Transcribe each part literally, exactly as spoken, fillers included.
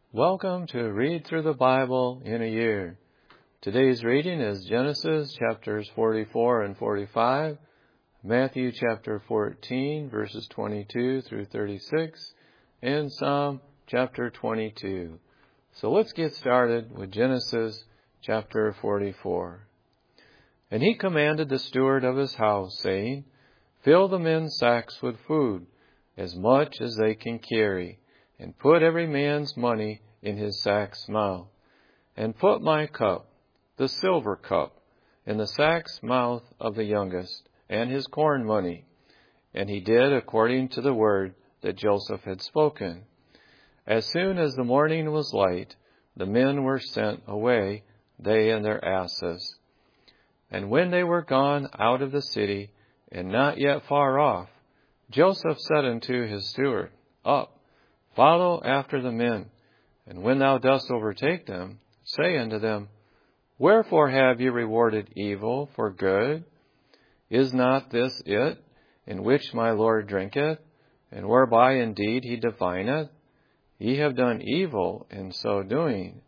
Welcome to Read Through the Bible in a Year. Today's reading is Genesis chapters forty-four and forty-five, Matthew chapter fourteen verses twenty-two through thirty-six, and Psalm chapter twenty-two. So let's get started with Genesis chapter forty-four. And he commanded the steward of his house, saying, Fill the men's sacks with food, as much as they can carry, and put every man's money in his sack's mouth. And put my cup, the silver cup, in the sack's mouth of the youngest, and his corn money. And he did according to the word that Joseph had spoken. As soon as the morning was light, the men were sent away, they and their asses. And when they were gone out of the city, and not yet far off, Joseph said unto his steward, Up, follow after the men, and when thou dost overtake them, say unto them, Wherefore have ye rewarded evil for good? Is not this it, in which my Lord drinketh, and whereby indeed he divineth? Ye have done evil in so doing.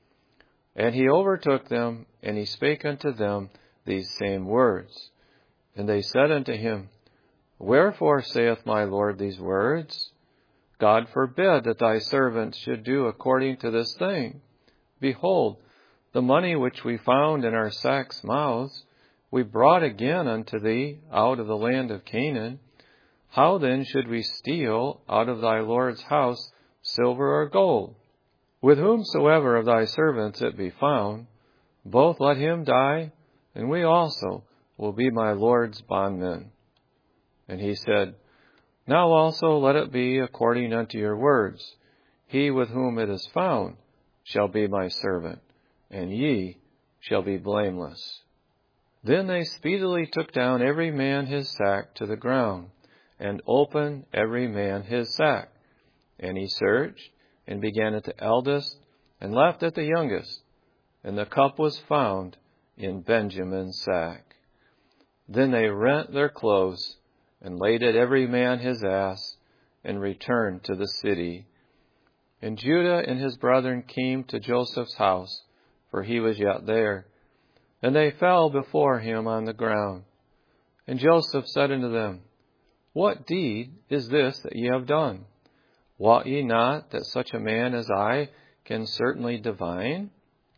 And he overtook them, and he spake unto them these same words. And they said unto him, Wherefore saith my Lord these words? God forbid that thy servants should do according to this thing. Behold, the money which we found in our sacks' mouths, we brought again unto thee out of the land of Canaan. How then should we steal out of thy Lord's house silver or gold? With whomsoever of thy servants it be found, both let him die, and we also will be my Lord's bondmen. And he said, Now also let it be according unto your words. He with whom it is found shall be my servant, and ye shall be blameless. Then they speedily took down every man his sack to the ground, and opened every man his sack. And he searched, and began at the eldest, and left at the youngest. And the cup was found in Benjamin's sack. Then they rent their clothes, and laded every man his ass, and returned to the city. And Judah and his brethren came to Joseph's house, for he was yet there. And they fell before him on the ground. And Joseph said unto them, What deed is this that ye have done? Wot ye not that such a man as I can certainly divine?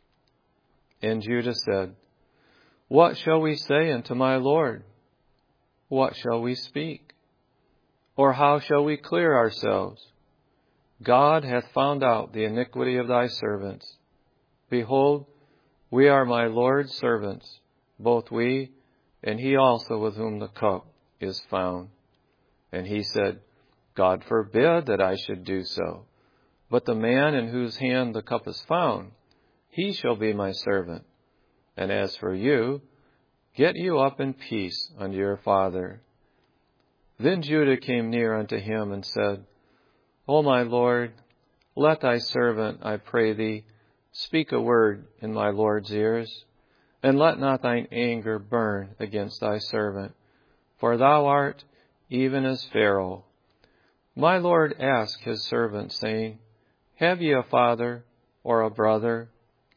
And Judah said, What shall we say unto my Lord? What shall we speak? Or how shall we clear ourselves? God hath found out the iniquity of thy servants. Behold, we are my Lord's servants, both we and he also with whom the cup is found. And he said, God forbid that I should do so. But the man in whose hand the cup is found, he shall be my servant. And as for you, get you up in peace unto your father. Then Judah came near unto him and said, O my Lord, let thy servant, I pray thee, speak a word in my Lord's ears, and let not thine anger burn against thy servant, for thou art even as Pharaoh. My Lord asked his servant, saying, Have ye a father or a brother?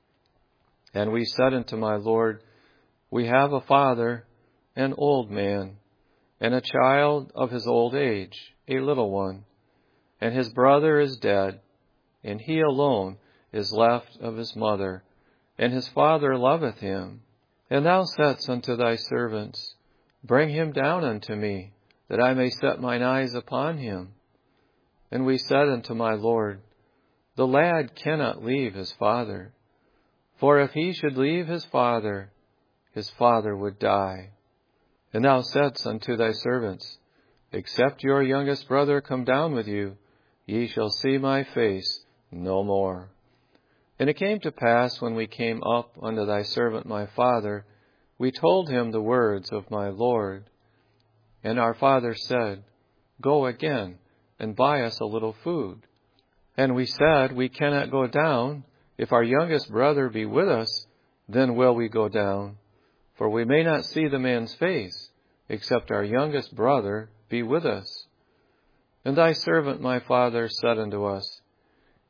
And we said unto my Lord, We have a father, an old man, and a child of his old age, a little one. And his brother is dead, and he alone is left of his mother, and his father loveth him. And thou saidst unto thy servants, Bring him down unto me, that I may set mine eyes upon him. And we said unto my Lord, The lad cannot leave his father, for if he should leave his father, his father would die. And thou saidst unto thy servants, Except your youngest brother come down with you, ye shall see my face no more. And it came to pass, when we came up unto thy servant my father, we told him the words of my Lord. And our father said, Go again, and buy us a little food. And we said, We cannot go down. If our youngest brother be with us, then will we go down. For we may not see the man's face, except our youngest brother be with us. And thy servant my father said unto us,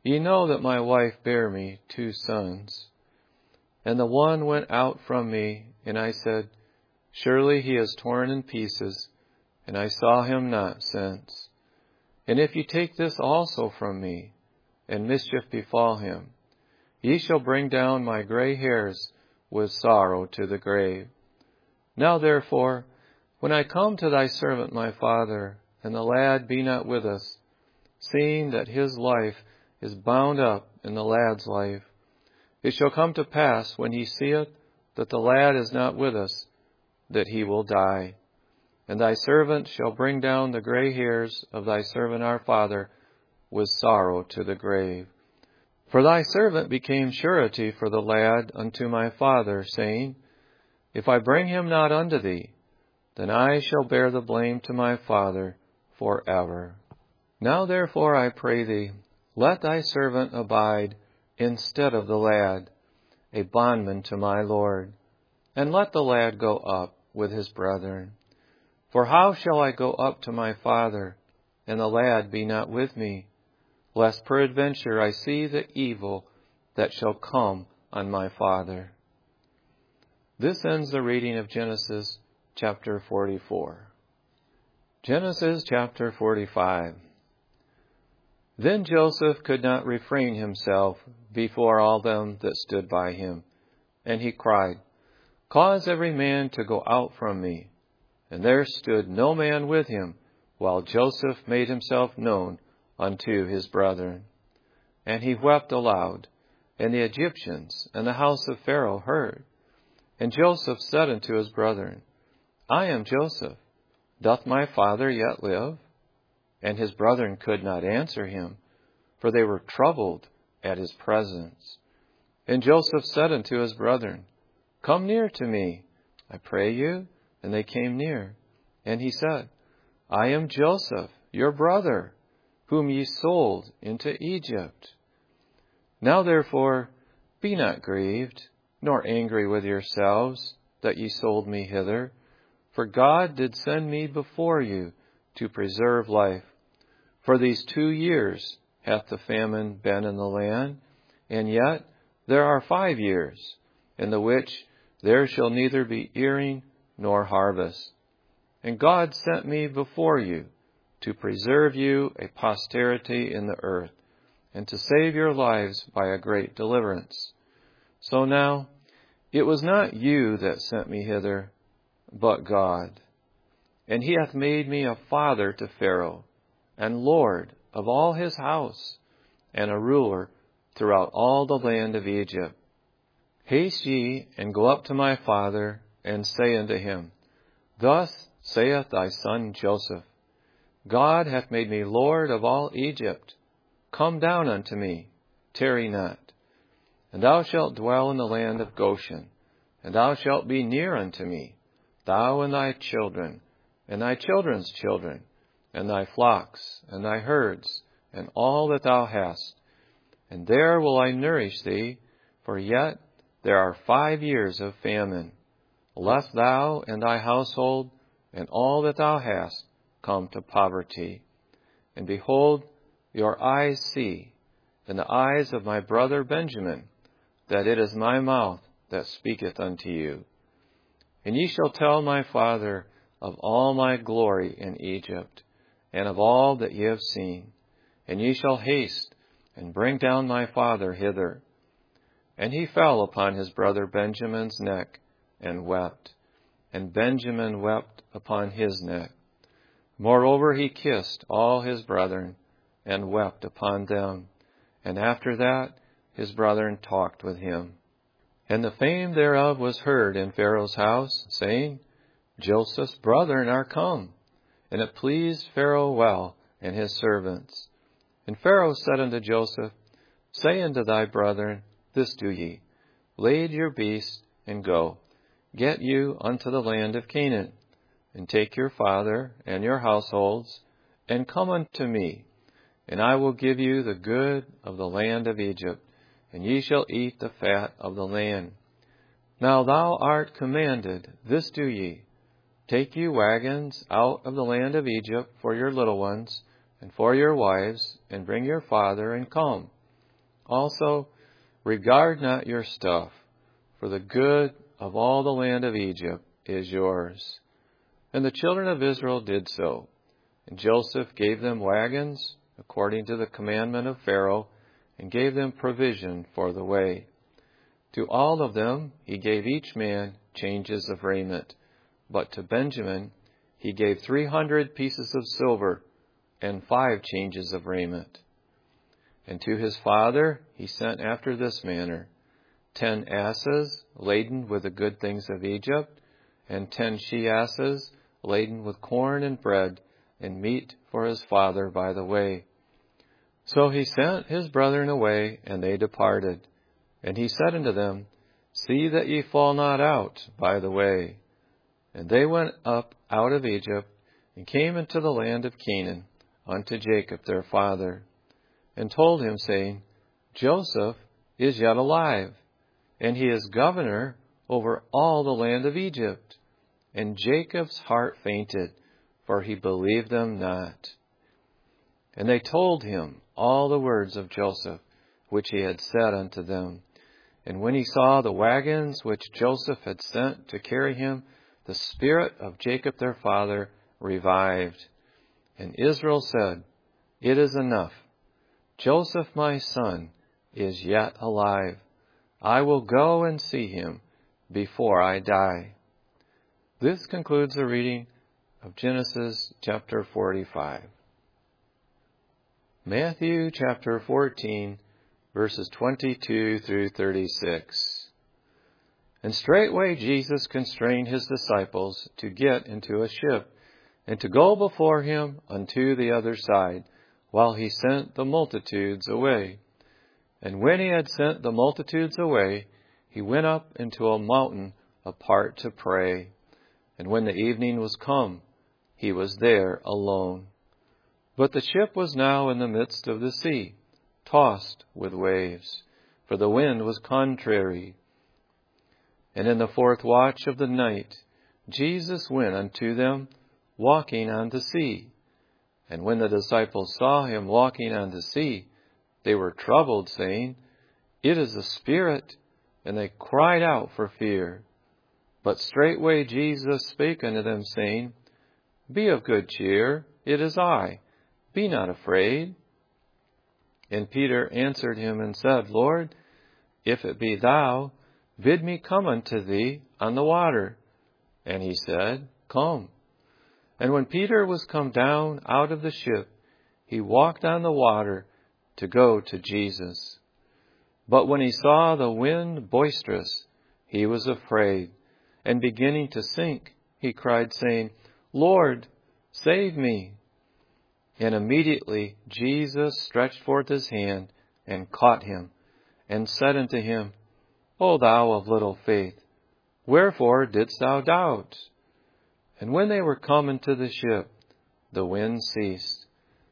Ye know that my wife bare me two sons. And the one went out from me, and I said, Surely he is torn in pieces, and I saw him not since. And if ye take this also from me, and mischief befall him, ye shall bring down my gray hairs with sorrow to the grave. Now therefore, when I come to thy servant my father, and the lad be not with us, seeing that his life is bound up in the lad's life, it shall come to pass, when he seeth that the lad is not with us, that he will die. And thy servant shall bring down the gray hairs of thy servant our father with sorrow to the grave. For thy servant became surety for the lad unto my father, saying, If I bring him not unto thee, then I shall bear the blame to my father forever. Now therefore I pray thee, let thy servant abide instead of the lad, a bondman to my Lord, and let the lad go up with his brethren. For how shall I go up to my father, and the lad be not with me, lest peradventure I see the evil that shall come on my father? This ends the reading of Genesis chapter forty-four. Genesis chapter forty-five. Then Joseph could not refrain himself before all them that stood by him, and he cried, Cause every man to go out from me. And there stood no man with him, while Joseph made himself known unto his brethren. And he wept aloud, and the Egyptians and the house of Pharaoh heard. And Joseph said unto his brethren, I am Joseph. Doth my father yet live? And his brethren could not answer him, for they were troubled at his presence. And Joseph said unto his brethren, Come near to me, I pray you. And they came near. And he said, I am Joseph, your brother, whom ye sold into Egypt. Now therefore, be not grieved, nor angry with yourselves, that ye sold me hither. For God did send me before you to preserve life. For these two years hath the famine been in the land, and yet there are five years, in the which there shall neither be earing nor harvest. And God sent me before you to preserve you a posterity in the earth, and to save your lives by a great deliverance. So now, it was not you that sent me hither, but God. And he hath made me a father to Pharaoh, and Lord of all his house, and a ruler throughout all the land of Egypt. Haste ye, and go up to my father, and say unto him, Thus saith thy son Joseph, God hath made me Lord of all Egypt. Come down unto me, tarry not. And thou shalt dwell in the land of Goshen, and thou shalt be near unto me, thou and thy children, and thy children's children, and thy flocks, and thy herds, and all that thou hast. And there will I nourish thee, for yet there are five years of famine, lest thou and thy household, and all that thou hast, come to poverty. And behold, your eyes see, and the eyes of my brother Benjamin, that it is my mouth that speaketh unto you. And ye shall tell my father of all my glory in Egypt, and of all that ye have seen. And ye shall haste, and bring down my father hither. And he fell upon his brother Benjamin's neck, and wept. And Benjamin wept upon his neck. Moreover he kissed all his brethren, and wept upon them. And after that his brethren talked with him. And the fame thereof was heard in Pharaoh's house, saying, Joseph's brethren are come. And it pleased Pharaoh well, and his servants. And Pharaoh said unto Joseph, Say unto thy brethren, This do ye, lade your beasts, and go, get you unto the land of Canaan, and take your father and your households, and come unto me, and I will give you the good of the land of Egypt, and ye shall eat the fat of the land. Now thou art commanded, this do ye, take you wagons out of the land of Egypt for your little ones, and for your wives, and bring your father, and come. Also, regard not your stuff, for the good of all the land of Egypt is yours. And the children of Israel did so. And Joseph gave them wagons, according to the commandment of Pharaoh, and gave them provision for the way. To all of them he gave each man changes of raiment. But to Benjamin he gave three hundred pieces of silver and five changes of raiment. And to his father he sent after this manner, ten asses laden with the good things of Egypt, and ten she-asses laden with corn and bread and meat for his father by the way. So he sent his brethren away, and they departed. And he said unto them, See that ye fall not out by the way. And they went up out of Egypt, and came into the land of Canaan, unto Jacob their father, and told him, saying, Joseph is yet alive, and he is governor over all the land of Egypt. And Jacob's heart fainted, for he believed them not. And they told him all the words of Joseph, which he had said unto them. And when he saw the wagons which Joseph had sent to carry him, the spirit of Jacob their father revived. And Israel said, It is enough. Joseph my son is yet alive. I will go and see him before I die. This concludes the reading of Genesis chapter forty-five. Matthew chapter fourteen, verses twenty-two through thirty-six. And straightway Jesus constrained his disciples to get into a ship, and to go before him unto the other side, while he sent the multitudes away. And when he had sent the multitudes away, he went up into a mountain apart to pray. And when the evening was come, he was there alone. But the ship was now in the midst of the sea, tossed with waves, for the wind was contrary. And in the fourth watch of the night, Jesus went unto them, walking on the sea. And when the disciples saw him walking on the sea, they were troubled, saying, It is a spirit. And they cried out for fear. But straightway Jesus spake unto them, saying, Be of good cheer, it is I. Be not afraid. And Peter answered him and said, Lord, if it be thou, bid me come unto thee on the water. And he said, Come. And when Peter was come down out of the ship, he walked on the water to go to Jesus. But when he saw the wind boisterous, he was afraid, and beginning to sink, he cried, saying, Lord, save me. And immediately Jesus stretched forth his hand and caught him, and said unto him, O thou of little faith, wherefore didst thou doubt? And when they were come into the ship, the wind ceased.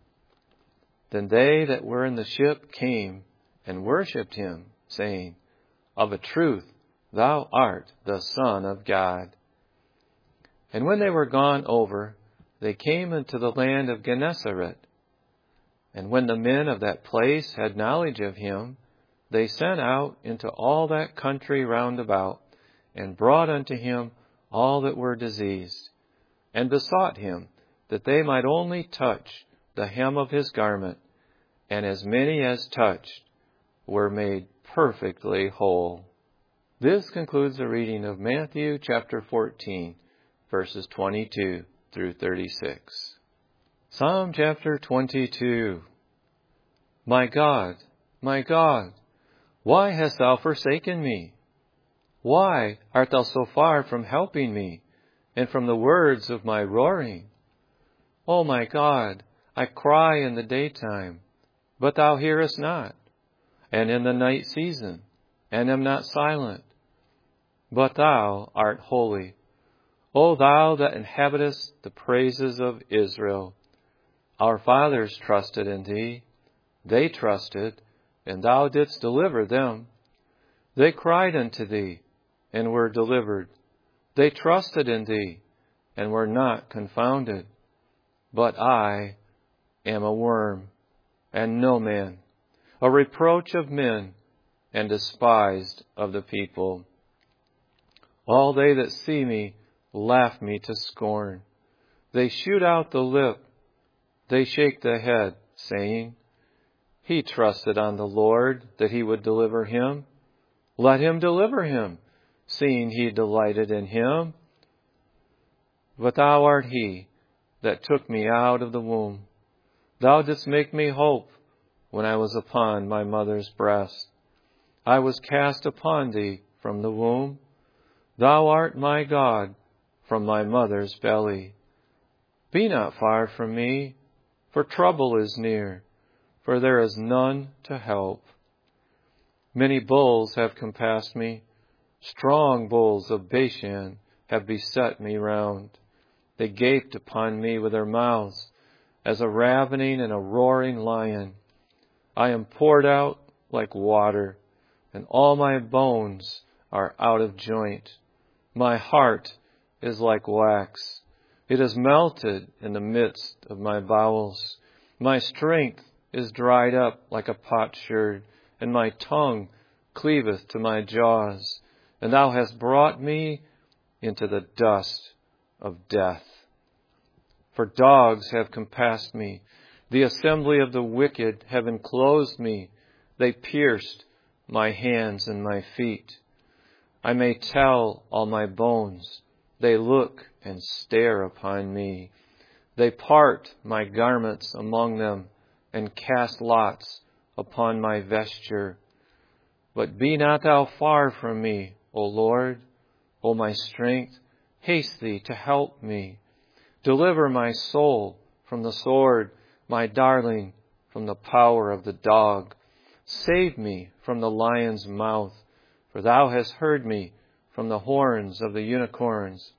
Then they that were in the ship came and worshipped him, saying, Of a truth, thou art the Son of God. And when they were gone over, they came into the land of Gennesaret. And when the men of that place had knowledge of him, they sent out into all that country round about, and brought unto him all that were diseased, and besought him that they might only touch the hem of his garment, and as many as touched were made perfectly whole. This concludes the reading of Matthew chapter fourteen, verses twenty-two through thirty-six. Psalm chapter twenty-two. My God, my God, why hast thou forsaken me? Why art thou so far from helping me, and from the words of my roaring? O my God, I cry in the daytime, but thou hearest not, and in the night season, and am not silent. But thou art holy, O thou that inhabitest the praises of Israel. Our fathers trusted in thee. They trusted, and thou didst deliver them. They cried unto thee, and were delivered. They trusted in thee, and were not confounded. But I am a worm, and no man, a reproach of men, and despised of the people. All they that see me laugh me to scorn. They shoot out the lip, they shake the head, saying, He trusted on the Lord that he would deliver him. Let him deliver him, seeing he delighted in him. But thou art he that took me out of the womb. Thou didst make me hope when I was upon my mother's breast. I was cast upon thee from the womb. Thou art my God from my mother's belly. Be not far from me, for trouble is near, for there is none to help. Many bulls have compassed me. Strong bulls of Bashan have beset me round. They gaped upon me with their mouths, as a ravening and a roaring lion. I am poured out like water, and all my bones are out of joint. My heart is like wax. It is melted in the midst of my bowels. My strength is dried up like a potsherd, and my tongue cleaveth to my jaws. And thou hast brought me into the dust of death. For dogs have compassed me. The assembly of the wicked have enclosed me. They pierced my hands and my feet. I may tell all my bones. They look and stare upon me. They part my garments among them and cast lots upon my vesture. But be not thou far from me, O Lord, O my strength. Haste thee to help me. Deliver my soul from the sword, my darling from the power of the dog. Save me from the lion's mouth, for thou hast heard me from the horns of the unicorns.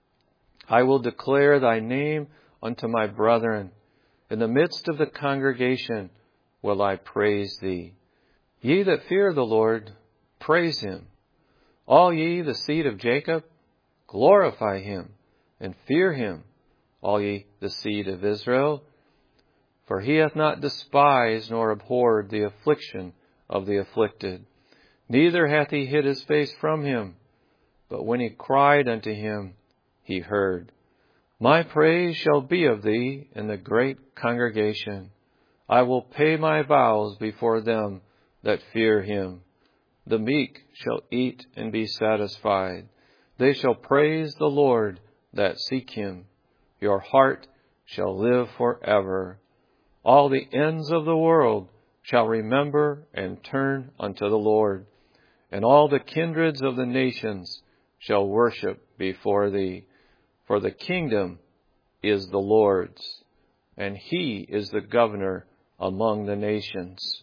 I will declare thy name unto my brethren. In the midst of the congregation will I praise thee. Ye that fear the Lord, praise him. All ye the seed of Jacob, glorify him and fear him. All ye the seed of Israel, for he hath not despised nor abhorred the affliction of the afflicted, neither hath he hid his face from him. But when he cried unto him, he heard. My praise shall be of thee in the great congregation. I will pay my vows before them that fear him. The meek shall eat and be satisfied. They shall praise the Lord that seek him. Your heart shall live forever. All the ends of the world shall remember and turn unto the Lord, and all the kindreds of the nations shall worship before thee. For the kingdom is the Lord's, and he is the governor among the nations.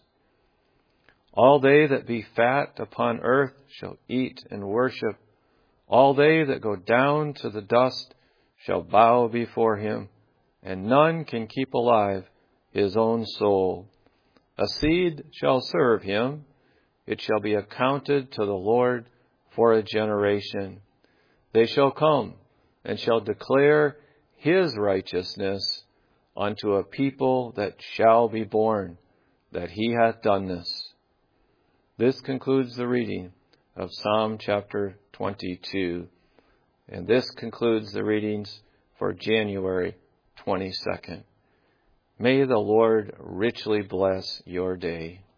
All they that be fat upon earth shall eat and worship. All they that go down to the dust shall bow before him, and none can keep alive his own soul. A seed shall serve him. It shall be accounted to the Lord for a generation. They shall come and shall declare his righteousness unto a people that shall be born, that he hath done this. This concludes the reading of Psalm chapter twenty-two. And this concludes the readings for January twenty-second. May the Lord richly bless your day.